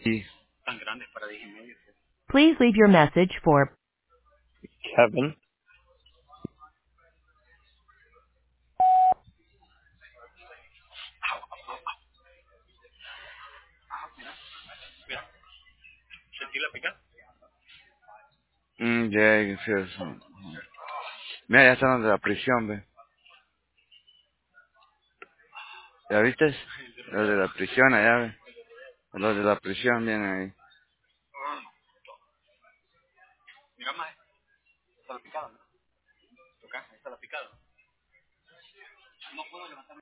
Y tan grandes para 10 y medio. please leave your message for Kevin. ¿Sentí la pica? ya, sí, eso. Mira, ya están los de la prisión, ve. ¿Ya viste? Los de la prisión allá, ve. Los de la prisión vienen ahí. Mira más, está la picada, ¿no? Toca, está la picada. No puedo levantar.